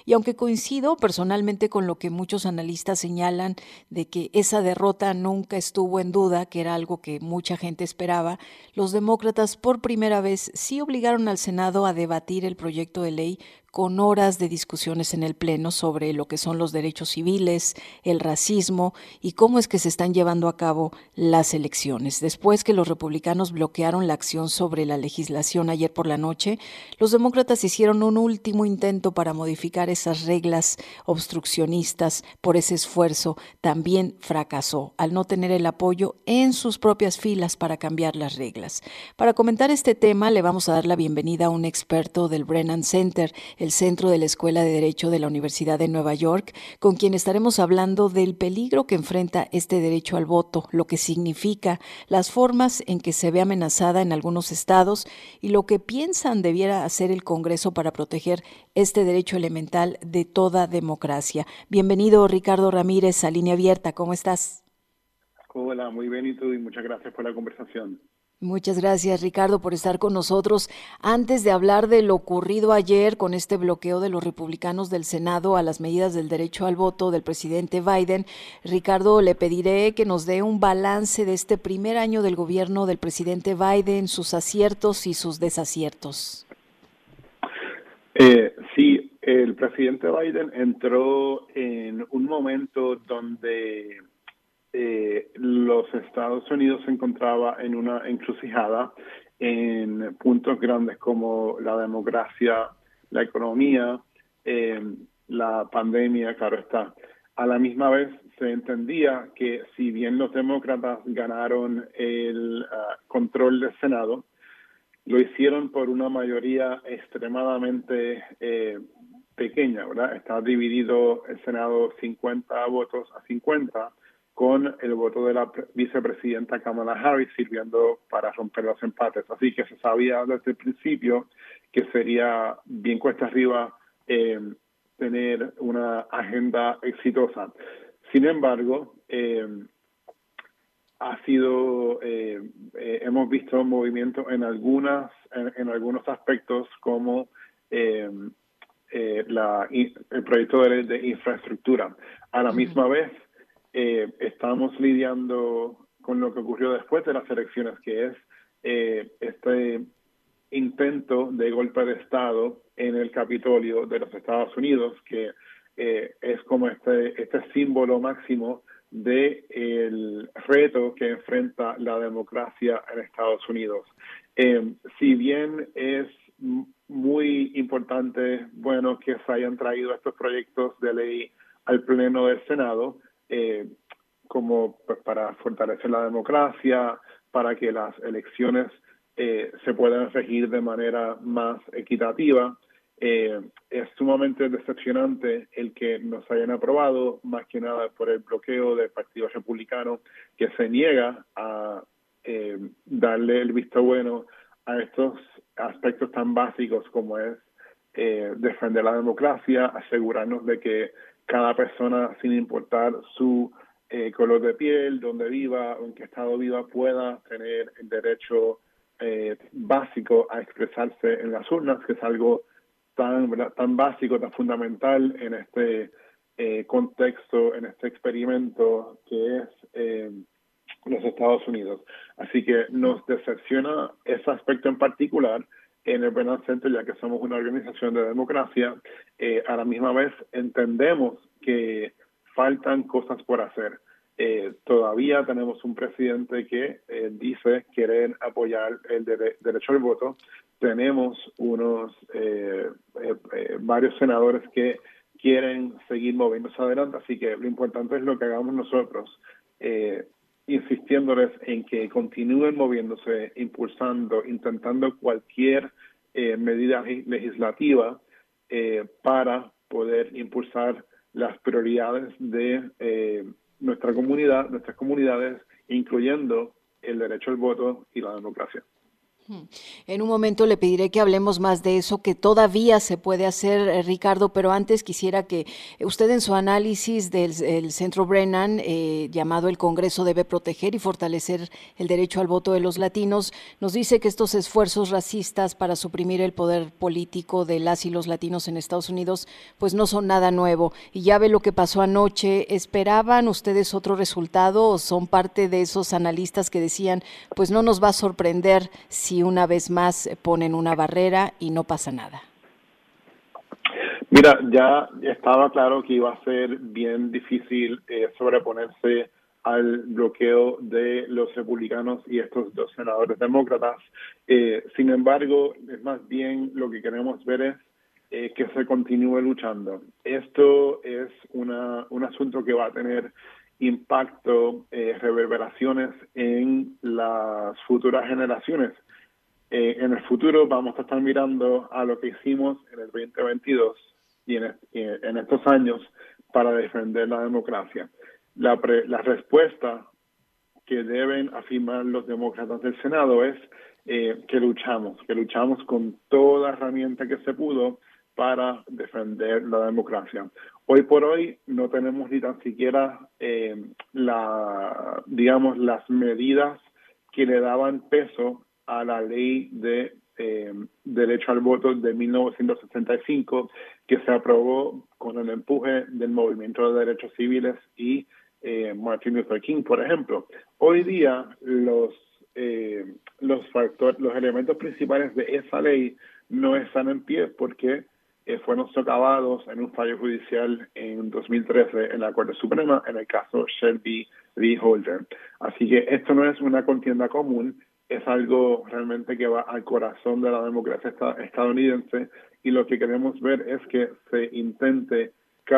Y aunque coincido personalmente con lo que muchos analistas señalan de que esa derrota nunca estuvo en duda, que era algo que mucha gente esperaba, los demócratas por primera vez sí obligaron al Senado a debatir el proyecto de ley con horas de discusiones en el Pleno sobre lo que son los derechos civiles, el racismo y cómo es que se están llevando a cabo las elecciones. Después que los republicanos bloquearon la acción sobre la legislación ayer por la noche, los demócratas hicieron un último intento para modificar esas reglas obstruccionistas. Por ese esfuerzo también fracasó al no tener el apoyo en sus propias filas para cambiar las reglas. Para comentar este tema le vamos a dar la bienvenida a un experto del Brennan Center, el centro de la Escuela de Derecho de la Universidad de Nueva York, con quien estaremos hablando del peligro que enfrenta este derecho al voto, lo que significa, las formas en que se ve amenazada en algunos estados y lo que piensan debiera hacer el Congreso para proteger este derecho elemental de toda democracia. Bienvenido, Ricardo Ramírez, a Línea Abierta. ¿Cómo estás? Hola, muy bien y tú, y muchas gracias por la conversación. Muchas gracias, Ricardo, por estar con nosotros. Antes de hablar de lo ocurrido ayer con este bloqueo de los republicanos del Senado a las medidas del derecho al voto del presidente Biden, Ricardo, le pediré que nos dé un balance de este primer año del gobierno del presidente Biden, sus aciertos y sus desaciertos. Sí, el presidente Biden entró en un momento donde los Estados Unidos se encontraba en una encrucijada en puntos grandes como la democracia, la economía, eh, la pandemia, claro está. A la misma vez se entendía que si bien los demócratas ganaron el control del Senado, lo hicieron por una mayoría extremadamente pequeña, ¿verdad? Está dividido el Senado 50 votos a 50, con el voto de la vicepresidenta Kamala Harris sirviendo para romper los empates. Así que se sabía desde el principio que sería bien cuesta arriba tener una agenda exitosa. Sin embargo, hemos visto movimiento en algunos aspectos como eh, el proyecto de ley de infraestructura. A la Ujú. misma vez, estamos lidiando con lo que ocurrió después de las elecciones, que es este intento de golpe de Estado en el Capitolio de los Estados Unidos, que es como este símbolo máximo de el reto que enfrenta la democracia en Estados Unidos. Si bien es muy importante, bueno, que se hayan traído estos proyectos de ley al Pleno del Senado, como pues, para fortalecer la democracia, para que las elecciones se puedan regir de manera más equitativa. Es sumamente decepcionante el que nos hayan aprobado, más que nada por el bloqueo del Partido Republicano, que se niega a darle el visto bueno a estos aspectos tan básicos como es defender la democracia, asegurarnos de que cada persona, sin importar su color de piel, donde viva o en qué estado viva, pueda tener el derecho básico a expresarse en las urnas, que es algo tan básico, tan fundamental en este contexto, en este experimento que es los Estados Unidos. Así que nos decepciona ese aspecto en particular en el Brennan Center, ya que somos una organización de democracia. A la misma vez entendemos que faltan cosas por hacer. Todavía tenemos un presidente que dice querer apoyar el derecho al voto. Tenemos varios senadores que quieren seguir moviéndose adelante, así que lo importante es lo que hagamos nosotros, insistiéndoles en que continúen moviéndose, impulsando, intentando cualquier medida legislativa para poder impulsar las prioridades de nuestra comunidad, nuestras comunidades, incluyendo el derecho al voto y la democracia. En un momento le pediré que hablemos más de eso, que todavía se puede hacer, Ricardo, pero antes quisiera que usted en su análisis del el Centro Brennan, llamado El Congreso debe proteger y fortalecer el derecho al voto de los latinos, nos dice que estos esfuerzos racistas para suprimir el poder político de las y los latinos en Estados Unidos, pues no son nada nuevo. Y ya ve lo que pasó anoche. ¿Esperaban ustedes otro resultado o son parte de esos analistas que decían, pues no nos va a sorprender si una vez más ponen una barrera y no pasa nada? Mira, ya estaba claro que iba a ser bien difícil sobreponerse al bloqueo de los republicanos y estos dos senadores demócratas. Sin embargo, es más bien lo que queremos ver es que se continúe luchando. Esto es un asunto que va a tener impacto, reverberaciones en las futuras generaciones. En el futuro vamos a estar mirando a lo que hicimos en el 2022 y en estos años para defender la democracia. La respuesta que deben afirmar los demócratas del Senado es que luchamos con toda herramienta que se pudo para defender la democracia. Hoy por hoy no tenemos ni tan siquiera las medidas que le daban peso a la ley de derecho al voto de 1965, que se aprobó con el empuje del movimiento de derechos civiles y Martin Luther King, por ejemplo. Hoy día los elementos principales de esa ley no están en pie porque fueron socavados en un fallo judicial en 2013 en la Corte Suprema en el caso Shelby v. Holder. Así que esto no es una contienda común, es algo realmente que va al corazón de la democracia estadounidense, y lo que queremos ver es que se intente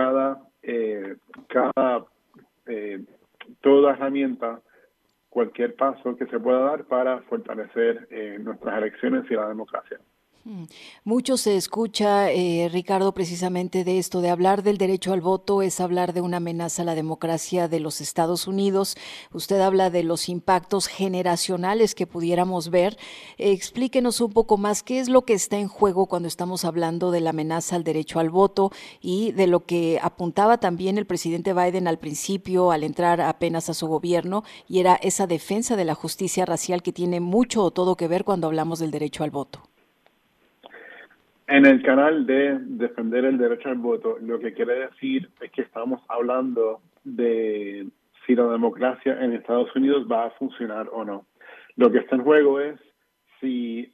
toda herramienta, cualquier paso que se pueda dar para fortalecer nuestras elecciones y la democracia. Mucho se escucha, Ricardo, precisamente de esto, de hablar del derecho al voto es hablar de una amenaza a la democracia de los Estados Unidos. Usted habla de los impactos generacionales que pudiéramos ver. Explíquenos un poco más qué es lo que está en juego cuando estamos hablando de la amenaza al derecho al voto y de lo que apuntaba también el presidente Biden al principio, al entrar apenas a su gobierno, y era esa defensa de la justicia racial que tiene mucho o todo que ver cuando hablamos del derecho al voto. En el canal de defender el derecho al voto, lo que quiere decir es que estamos hablando de si la democracia en Estados Unidos va a funcionar o no. Lo que está en juego es si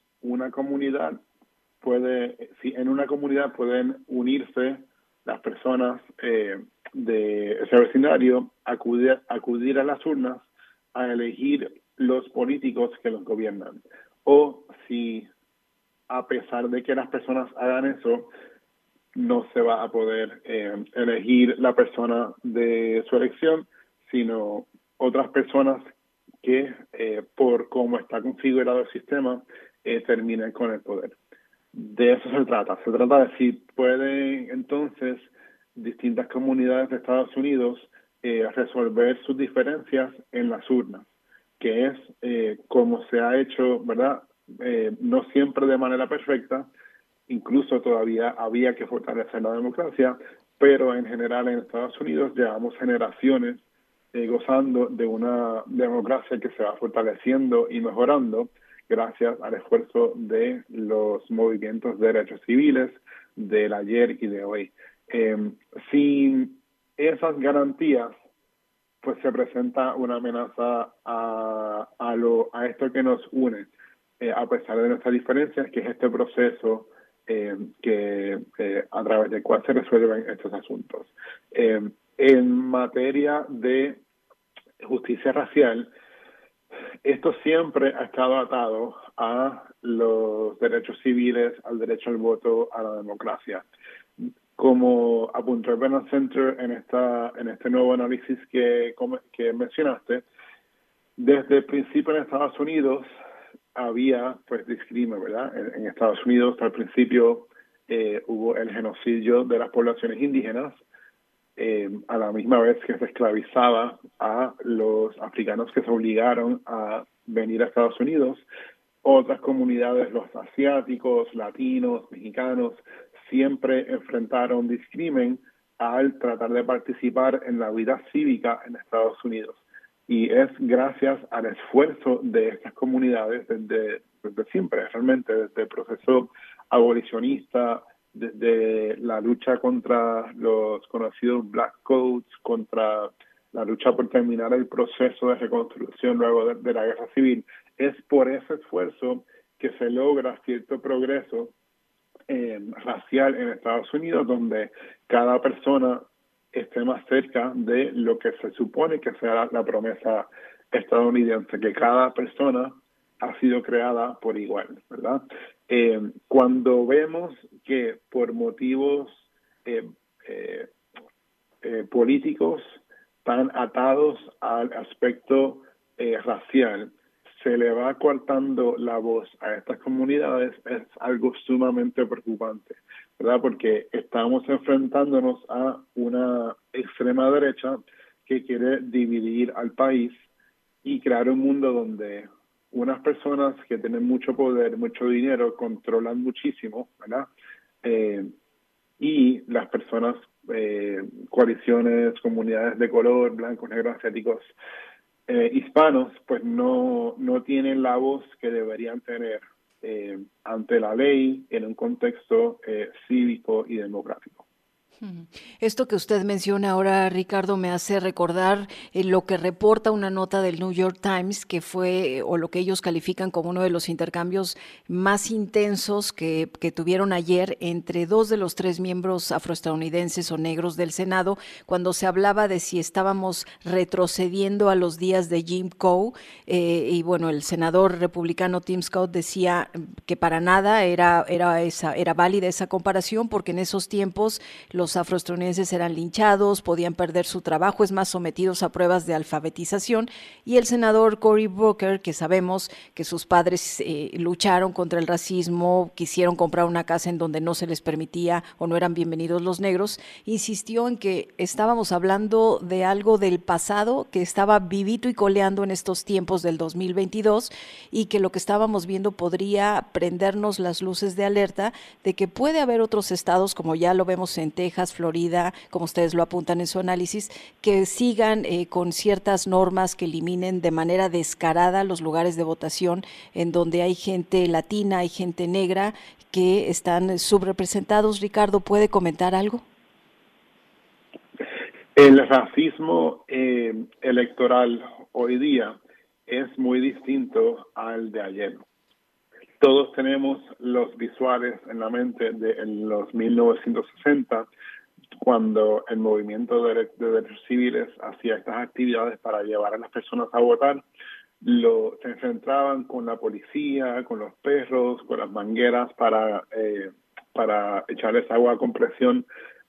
si en una comunidad pueden unirse las personas de ese vecindario, acudir a las urnas a elegir los políticos que los gobiernan. O si a pesar de que las personas hagan eso, no se va a poder elegir la persona de su elección, sino otras personas que, por cómo está configurado el sistema, terminen con el poder. De eso se trata. Se trata de si pueden entonces distintas comunidades de Estados Unidos resolver sus diferencias en las urnas, que es como se ha hecho, ¿verdad? No siempre de manera perfecta, incluso todavía había que fortalecer la democracia, pero en general en Estados Unidos llevamos generaciones gozando de una democracia que se va fortaleciendo y mejorando gracias al esfuerzo de los movimientos de derechos civiles del ayer y de hoy. Sin esas garantías, pues se presenta una amenaza a esto que nos une, a pesar de nuestras diferencias, que es este proceso a través del cual se resuelven estos asuntos. En materia de justicia racial, esto siempre ha estado atado a los derechos civiles, al derecho al voto, a la democracia. Como apuntó el Brennan Center en este nuevo análisis que mencionaste, desde el principio en Estados Unidos había pues discrimen, ¿verdad? En Estados Unidos al principio hubo el genocidio de las poblaciones indígenas, a la misma vez que se esclavizaba a los africanos que se obligaron a venir a Estados Unidos. Otras comunidades, los asiáticos, latinos, mexicanos, siempre enfrentaron discrimen al tratar de participar en la vida cívica en Estados Unidos. Y es gracias al esfuerzo de estas comunidades desde siempre, realmente, desde el proceso abolicionista, desde la lucha contra los conocidos Black Codes, contra la lucha por terminar el proceso de reconstrucción luego de la guerra civil. Es por ese esfuerzo que se logra cierto progreso racial en Estados Unidos, donde cada persona esté más cerca de lo que se supone que sea la promesa estadounidense, que cada persona ha sido creada por igual, ¿verdad? Cuando vemos que por motivos políticos tan atados al aspecto racial, se le va coartando la voz a estas comunidades, es algo sumamente preocupante, ¿verdad? Porque estamos enfrentándonos a una extrema derecha que quiere dividir al país y crear un mundo donde unas personas que tienen mucho poder, mucho dinero, controlan muchísimo, ¿verdad? Y las personas, coaliciones, comunidades de color, blancos, negros, asiáticos, hispanos, pues no tienen la voz que deberían tener ante la ley en un contexto cívico y democrático. Esto que usted menciona ahora, Ricardo, me hace recordar lo que reporta una nota del New York Times, que fue, o lo que ellos califican como uno de los intercambios más intensos que tuvieron ayer entre dos de los tres miembros afroestadounidenses o negros del Senado, cuando se hablaba de si estábamos retrocediendo a los días de Jim Crow, y bueno, el senador republicano Tim Scott decía que para nada era válida esa comparación, porque en esos tiempos los afroestadounidenses eran linchados, podían perder su trabajo, es más, sometidos a pruebas de alfabetización, y el senador Cory Booker, que sabemos que sus padres lucharon contra el racismo, quisieron comprar una casa en donde no se les permitía o no eran bienvenidos los negros, insistió en que estábamos hablando de algo del pasado que estaba vivito y coleando en estos tiempos del 2022, y que lo que estábamos viendo podría prendernos las luces de alerta de que puede haber otros estados, como ya lo vemos en Texas, Florida, como ustedes lo apuntan en su análisis, que sigan con ciertas normas que eliminen de manera descarada los lugares de votación en donde hay gente latina, hay gente negra que están subrepresentados. Ricardo, ¿puede comentar algo? El racismo electoral hoy día es muy distinto al de ayer. Todos tenemos los visuales en la mente de los 1960, cuando el movimiento de derechos civiles hacía estas actividades para llevar a las personas a votar. Se enfrentaban con la policía, con los perros, con las mangueras para echarles agua a compresión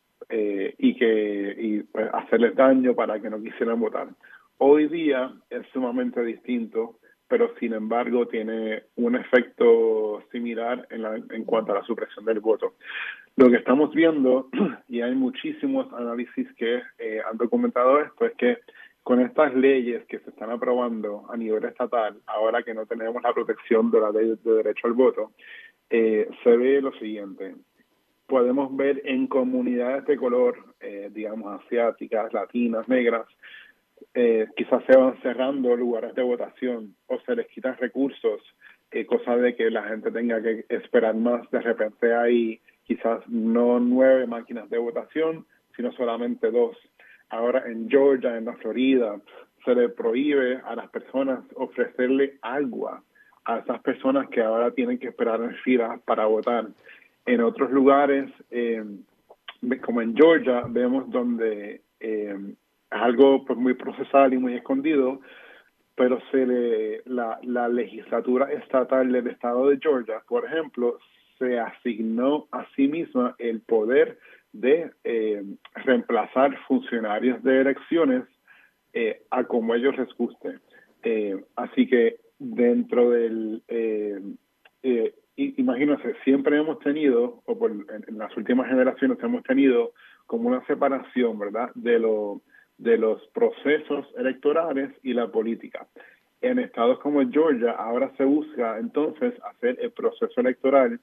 y pues, hacerles daño para que no quisieran votar. Hoy día es sumamente distinto, pero sin embargo tiene un efecto similar en cuanto a la supresión del voto. Lo que estamos viendo, y hay muchísimos análisis que han documentado esto, es que con estas leyes que se están aprobando a nivel estatal, ahora que no tenemos la protección de la ley de derecho al voto, se ve lo siguiente. Podemos ver en comunidades de color, digamos asiáticas, latinas, negras, quizás se van cerrando lugares de votación o se les quitan recursos, cosa de que la gente tenga que esperar más. De repente hay quizás no 9 máquinas de votación, sino solamente 2. Ahora en Georgia, en la Florida, se le prohíbe a las personas ofrecerle agua a esas personas que ahora tienen que esperar en fila para votar. En otros lugares, como en Georgia, vemos donde es algo pues, muy procesal y muy escondido, pero la legislatura estatal del estado de Georgia, por ejemplo, se asignó a sí misma el poder de reemplazar funcionarios de elecciones a como ellos les guste. Así que dentro del... imagínense, siempre hemos tenido, en las últimas generaciones hemos tenido como una separación, ¿verdad?, de los procesos electorales y la política. En estados como Georgia, ahora se busca entonces hacer el proceso electoral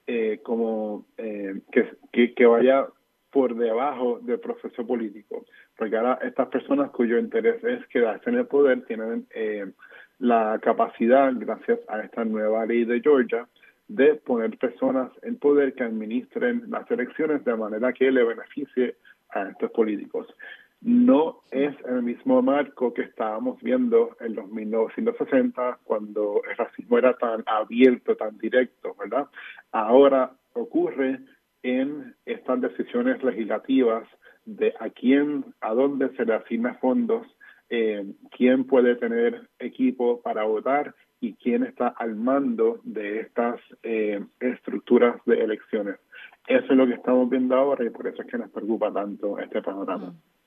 que vaya por debajo del proceso político, porque ahora estas personas cuyo interés es quedarse en el poder tienen la capacidad, gracias a esta nueva ley de Georgia, de poner personas en poder que administren las elecciones de manera que le beneficie a estos políticos. No es el mismo marco que estábamos viendo en los 1960, cuando el racismo era tan abierto, tan directo, ¿verdad? Ahora ocurre en estas decisiones legislativas de a dónde se le asigna fondos, quién puede tener equipo para votar y quién está al mando de estas estructuras de elecciones. Eso es lo que estamos viendo ahora y por eso es que nos preocupa tanto este panorama.